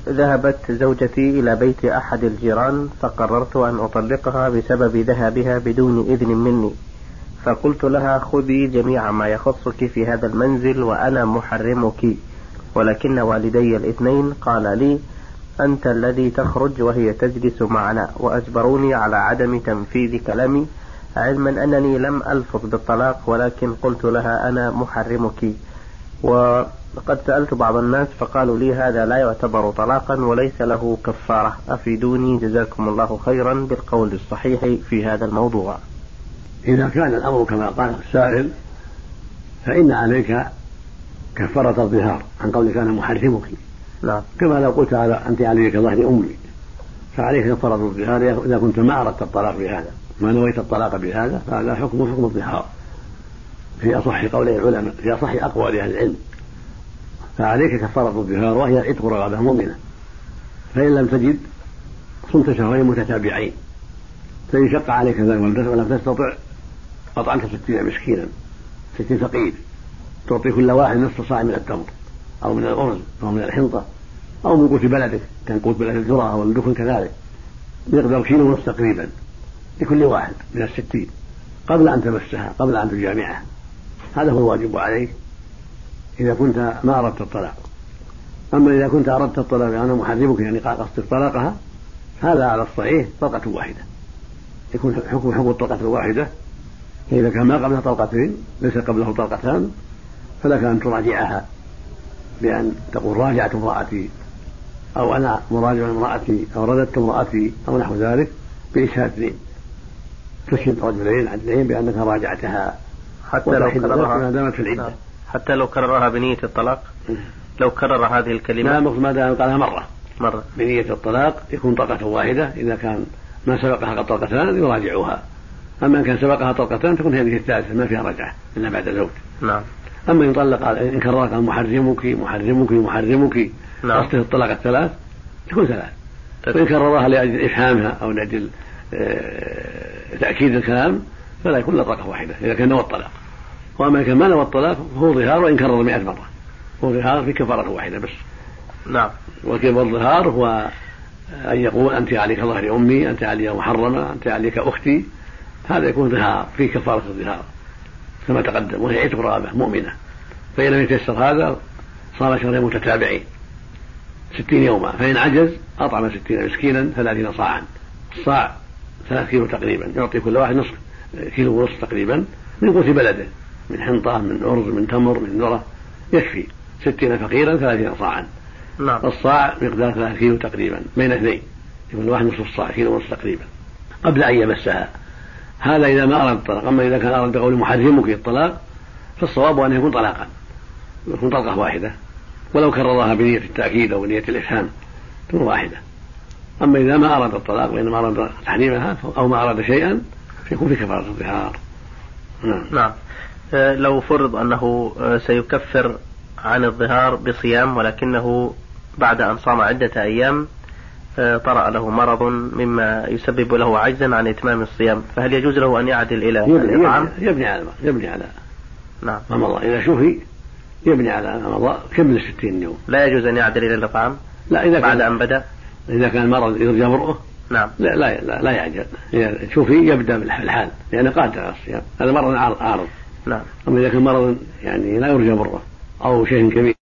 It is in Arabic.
ذهبت زوجتي إلى بيت أحد الجيران فقررت أن أطلقها بسبب ذهابها بدون إذن مني، فقلت لها خذي جميع ما يخصك في هذا المنزل وأنا محرمك، ولكن والدي الاثنين قال لي أنت الذي تخرج وهي تجلس معنا، وأجبروني على عدم تنفيذ كلامي، علما أنني لم ألفظ بالطلاق ولكن قلت لها أنا محرمك. وقد سألت بعض الناس فقالوا لي هذا لا يعتبر طلاقا وليس له كفارة، أفيدوني جزاكم الله خيرا بالقول الصحيح في هذا الموضوع. إذا كان الأمر كما قال السائل فإن عليك كفارة الظهار عن قولك أنا محرمك. نعم. كما لو قلت أنت علي كظهر أمي، فعليك كفارة الظهار إذا كنت ما أردت الطلاق بهذا، ما نويت الطلاق بهذا، فهذا حكم الظهار في أصح قولي العلماء، في أصح أقوال أهل العلم. فعليك كفارة الظهار وهي عتق رقبة مؤمنة، فإن لم تجد صمت شهرين متتابعين، فإن شق عليك ذلك ولم تستطع أطعمت 60 مسكينا 60 فقير، تعطي كل واحد نصف صاع من التمر أو من الأرز أو من الحنطة أو من قوت بلدك، كان قوت بلد الذرة أو الدخن كذلك، مقدار كيلو ونصف تقريبا لكل واحد من 60 قبل أن تمسها، قبل أن تجامعها. هذا هو الواجب عليك إذا كنت ما أردت الطلاق. أما إذا كنت أردت الطلاق أنا محرمك يعني قصدك طلاقها، هذا على الصحيح طلقة واحدة، يكون حكم الطلقة الواحدة. إذا كان ما قبلها طلقتين ليس قبله طلقتان فلك أن تراجعها بأن تقول راجعت امرأتي أو أنا مراجع امرأتي أو رددت امرأتي أو نحو ذلك بإشهاد اثنين، تشهد رجلين عدلين بأنك راجعتها حتى لو كررها ما دامت في العدة، حتى لو كررها بنية الطلاق. لو كرر هذه الكلمة ما دام قالها مرة بنية الطلاق يكون طلقة واحدة. إذا كان ما سبقها قد طلقتان يراجعها، أما إن كان سبقها طلقتان تكون هذه الثالثة ما فيها رجعة إلا بعد زوج. نعم. أما إن كررت محرمك محرمك محرمك قصده الطلاق الثلاث تكون ثلاث، وإن كررها لأجل إفهامها أو لأجل تأكيد الكلام فلا يكون إلا طلقة واحدة إذا كان نوى الطلاق. وأما إن كان ما نوى الطلاق فهو ظهار وإن كرر 100 مرة، هو ظهار في كفارة واحدة بس. نعم. وكيف الظهار هو أن يقول أنت عليك ظهر أمي، أنت عليك محرمة، أنت عليك أختي، هذا يكون ظهار في كفارة الظهار كما تقدم، وهي عتق رقبة مؤمنة. فإن لم يتيسر هذا صام شهرين متتابعين 60 يوما، فإن عجز أطعم 60 مسكينا 30 صاعا، الصاع 3 كيلو تقريبا، يعطي كل واحد نصف كيلو ونصف تقريبا من قوت بلده، من حنطة من أرز من تمر من ذرة، يكفي 60 فقيرا 30 صاعا. نعم. الصاع مقدار 3 كيلو تقريبا بين اثنين، يكون واحد نصف الصاع كيلو ونصف تقريبا قبل أن يمسها. هذا إذا ما أراد الطلاق. أما إذا كان أراد بقول محرمك الطلاق فالصواب أن يكون طلاقا، يكون طلقة واحدة، ولو كررها بنية التأكيد أو بنية الإفهام تكون واحدة. أما إذا ما أراد الطلاق وإنما أراد تحريمها أو ما أراد شيئا فيكون في كفارة الظهار. نعم. لو فرض أنه سيكفر عن الظهار بصيام، ولكنه بعد أن صام عدة أيام طرأ له مرض مما يسبب له عجزا عن إتمام الصيام، فهل يجوز له أن يعدل إلى الإطعام؟ يبني على نعم. رمضان إذا شفي يبني على رمضان كمل 60 يوم. لا يجوز أن يعدل إلى الإطعام؟ لا، إذا بعد أن بدأ. إذا كان مرض يرجى برؤه نعم. لا يعجل، إذا شفي يبدأ بالحال لأنه قادر على الصيام، هذا مرض عارض. نعم. أما إذا كان مرض يعني لا يرجى برؤه أو شيء كبير